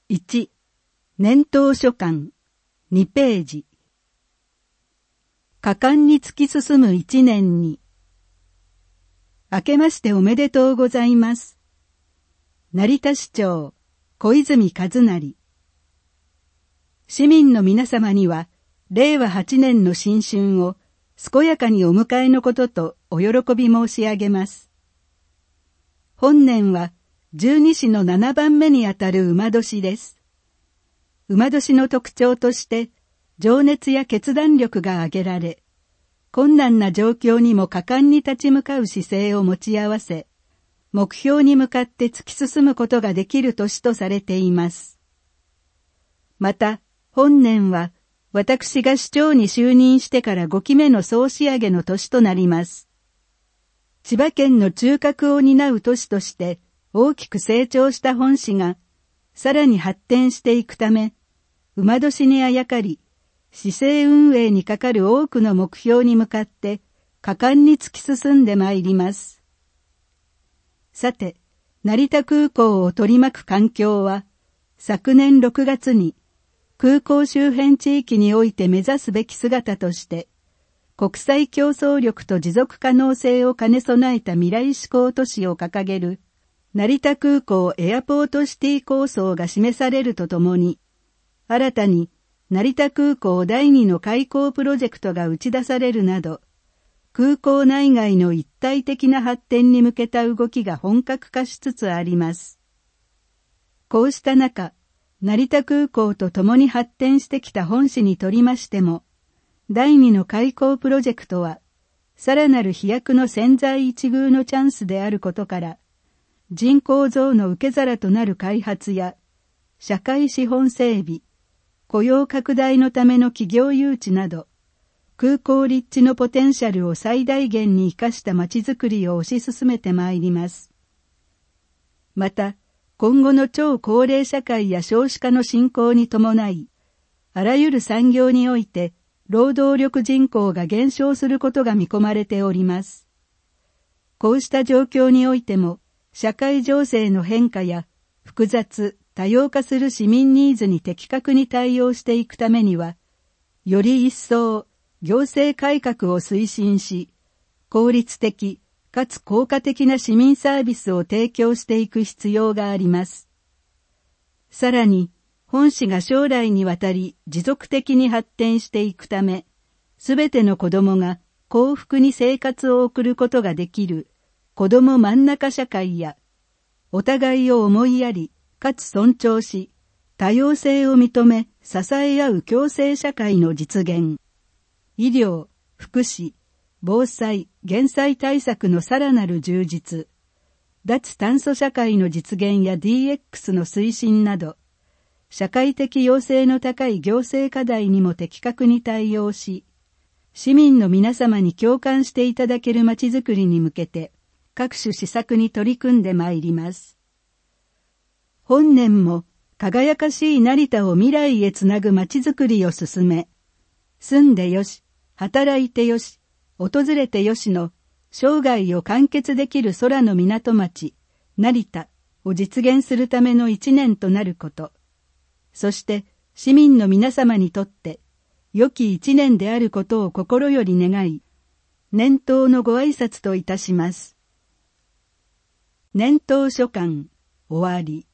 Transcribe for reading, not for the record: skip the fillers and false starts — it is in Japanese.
1、年頭書簡、2ページ。果敢に突き進む一年に。明けましておめでとうございます。成田市長、小泉和成。市民の皆様には、令和8年の新春を健やかにお迎えのこととお喜び申し上げます。本年は、十二支の7番目にあたる馬年です。馬年の特徴として、情熱や決断力が挙げられ、困難な状況にも果敢に立ち向かう姿勢を持ち合わせ、目標に向かって突き進むことができる年とされています。また、本年は、私が市長に就任してから5期目の総仕上げの年となります。千葉県の中核を担う都市として、大きく成長した本市が、さらに発展していくため、馬年にあやかり、市政運営にかかる多くの目標に向かって、果敢に突き進んでまいります。さて、成田空港を取り巻く環境は、昨年6月に、空港周辺地域において目指すべき姿として、国際競争力と持続可能性を兼ね備えた未来志向都市を掲げる、成田空港エアポートシティ構想が示されるとともに、新たに成田空港第2の開港プロジェクトが打ち出されるなど、空港内外の一体的な発展に向けた動きが本格化しつつあります。こうした中、成田空港と共に発展してきた本市にとりましても、第2の開港プロジェクトは、さらなる飛躍の千載一遇のチャンスであることから、人口増の受け皿となる開発や、社会資本整備、雇用拡大のための企業誘致など、空港立地のポテンシャルを最大限に生かした街づくりを推し進めてまいります。また、今後の超高齢社会や少子化の進行に伴い、あらゆる産業において、労働力人口が減少することが見込まれております。こうした状況においても、社会情勢の変化や複雑、多様化する市民ニーズに的確に対応していくためには、より一層行政改革を推進し、効率的かつ効果的な市民サービスを提供していく必要があります。さらに、本市が将来にわたり持続的に発展していくため、すべての子供が幸福に生活を送ることができる子供真ん中社会や、お互いを思いやり、かつ尊重し、多様性を認め、支え合う共生社会の実現、医療、福祉、防災、減災対策のさらなる充実、脱炭素社会の実現や DX の推進など、社会的要請の高い行政課題にも的確に対応し、市民の皆様に共感していただけるまちづくりに向けて、各種施策に取り組んでまいります。本年も輝かしい成田を未来へつなぐまちづくりを進め、住んでよし、働いてよし、訪れてよしの生涯を完結できる空の港町、成田を実現するための一年となること、そして市民の皆様にとって良き一年であることを心より願い、年頭のご挨拶といたします。年頭書簡終わり。